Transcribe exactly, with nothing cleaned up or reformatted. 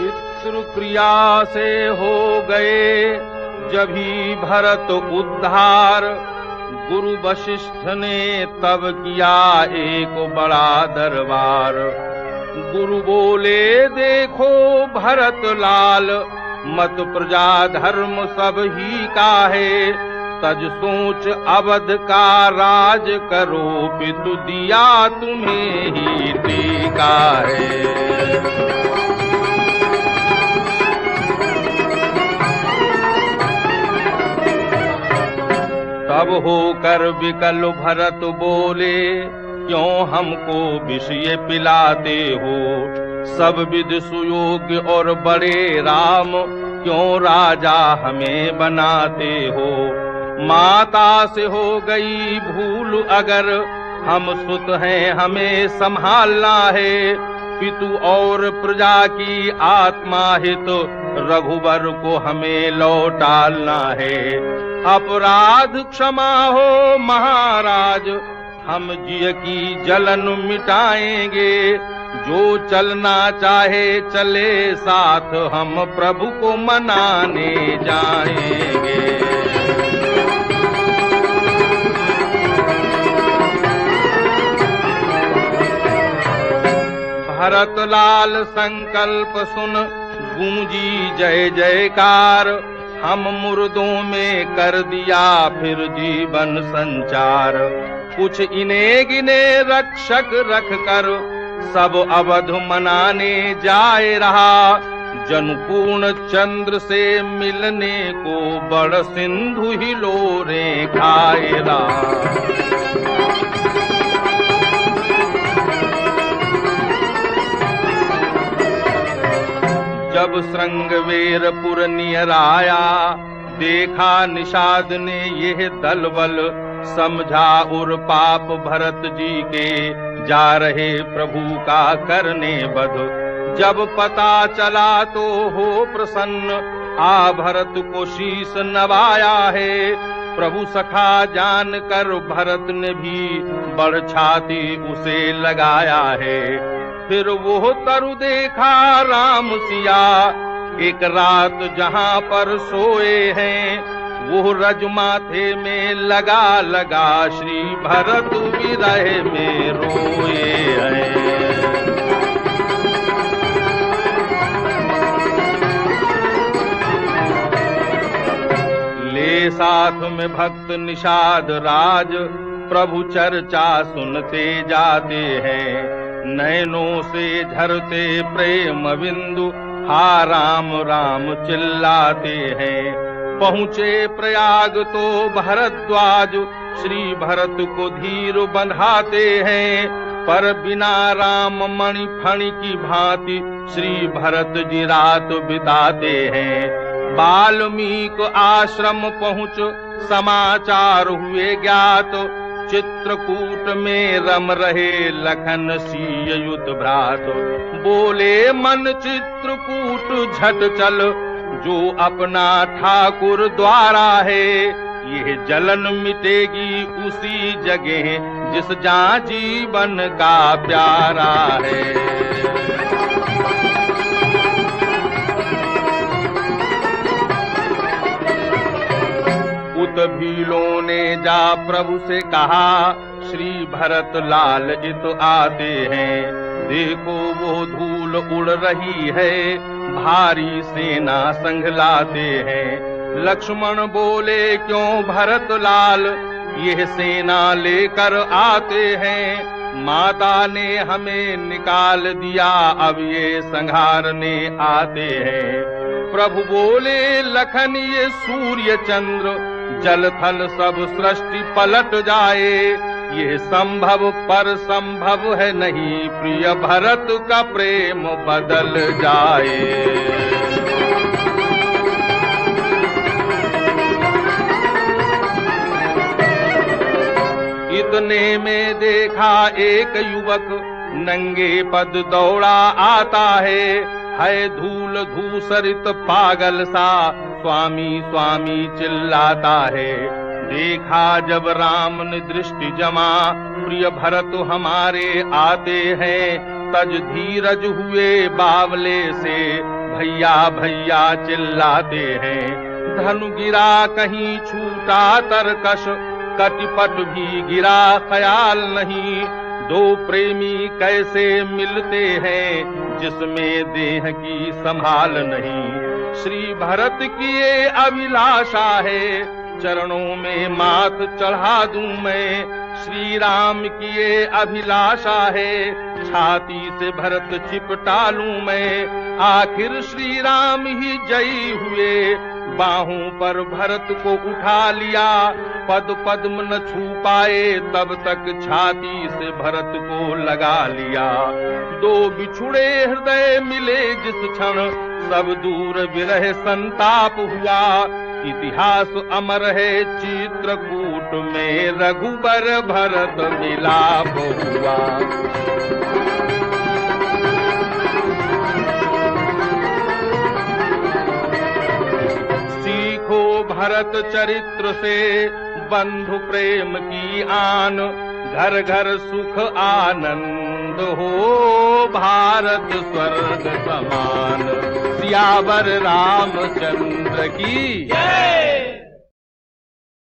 पितृक्रिया से हो गए जभी भरत उद्धार, गुरु वशिष्ठ ने तब किया एक बड़ा दरबार। गुरु बोले देखो भरत लाल, मत प्रजा धर्म सब ही का है, तज सोच अवध का राज करो, पितु दिया तुम्हें ही टीका है। तब होकर विकल भरत बोले, क्यों हमको विषय पिलाते हो, सब विद सुयोग्य और बड़े राम, क्यों राजा हमें बनाते हो। माता से हो गई भूल अगर, हम सुत हैं हमें संभालना है, पितु और प्रजा की आत्मा हित, रघुवर को हमें लौटालना है। अपराध क्षमा हो महाराज, हम जिय की जलन मिटाएंगे, जो चलना चाहे चले साथ, हम प्रभु को मनाने जाएंगे। भरत लाल संकल्प सुन गूंजी जय जयकार, हम मुर्दों में कर दिया फिर जीवन संचार। कुछ इन्हें गिने रक्षक रख कर, सब अवध मनाने जाए रहा, जनपूर्ण चंद्र से मिलने को बड़ सिंधु हिलोरे खाए रहा। जब श्रृंगवेरपुर नियर आया, देखा निषाद ने यह दलबल, समझा उर पाप भरत जी के, जा रहे प्रभु का करने वध। जब पता चला तो हो प्रसन्न, आ भरत को शीस नवाया है, प्रभु सखा जान कर भरत ने भी बढ़ छाती उसे लगाया है। फिर वो तरु देखा राम सिया, एक रात जहां पर सोए हैं, वो रज माथे में लगा लगा, श्री भरत विरह में रोए हैं। ले साथ में भक्त निषाद राज, प्रभु चर्चा सुनते जाते हैं, नैनों से झरते प्रेम बिंदु, हा राम राम चिल्लाते हैं। पहुँचे प्रयाग तो भरद्वाज, श्री भरत को धीर बंधाते हैं, पर बिना राम मणि फणि की भांति, श्री भरत जी रात बिताते हैं। वाल्मीकि आश्रम पहुँच समाचार हुए ज्ञात, चित्रकूट में रम रहे लखन सीय युत भ्रात। बोले मन चित्रकूट झट चल, जो अपना ठाकुर द्वारा है, ये जलन मिटेगी उसी जगह, जिस जहाँ जीवन का प्यारा है। उत भीलों ने जा प्रभु से कहा, श्री भरत लाल इत आते हैं, देखो वो धूल उड़ रही है, भारी सेना संग लाते हैं। लक्ष्मण बोले क्यों भरत लाल, यह सेना लेकर आते हैं, माता ने हमें निकाल दिया, अब ये संहारने आते हैं। प्रभु बोले लखन ये सूर्य चंद्र, जल थल सब सृष्टि पलट जाए, ये संभव पर संभव है नहीं, प्रिय भरत का प्रेम बदल जाए। इतने में देखा एक युवक, नंगे पद दौड़ा आता है, है धूल धूसरित पागल सा, स्वामी स्वामी चिल्लाता है। देखा जब राम ने दृष्टि जमा, प्रिय भरत हमारे आते हैं, तज धीरज हुए बावले से, भैया भैया चिल्लाते हैं। धनु गिरा कहीं छूटा तरकश, कटिपट भी गिरा ख्याल नहीं। दो प्रेमी कैसे मिलते हैं, जिसमें देह की संभाल नहीं। श्री भरत की ये अभिलाषा है, चरणों में माथ चढ़ा दूं मैं। श्री राम की ये अभिलाषा है, छाती से भरत चिपटा लूं मैं। आखिर श्री राम ही जयी हुए, बाहों पर भरत को उठा लिया। पद पद्म न छू पाए, तब तक छाती से भरत को लगा लिया। दो बिछुड़े हृदय मिले जिस क्षण, सब दूर विरह संताप हुआ। इतिहास अमर है चित्रकूट में, रघुबर भरत मिलाप हुआ। सीखो भरत चरित्र से बंधु प्रेम की आन, घर घर सुख आनंद हो, भारत स्वर्ग समान। सियावर रामचंद्र की जय।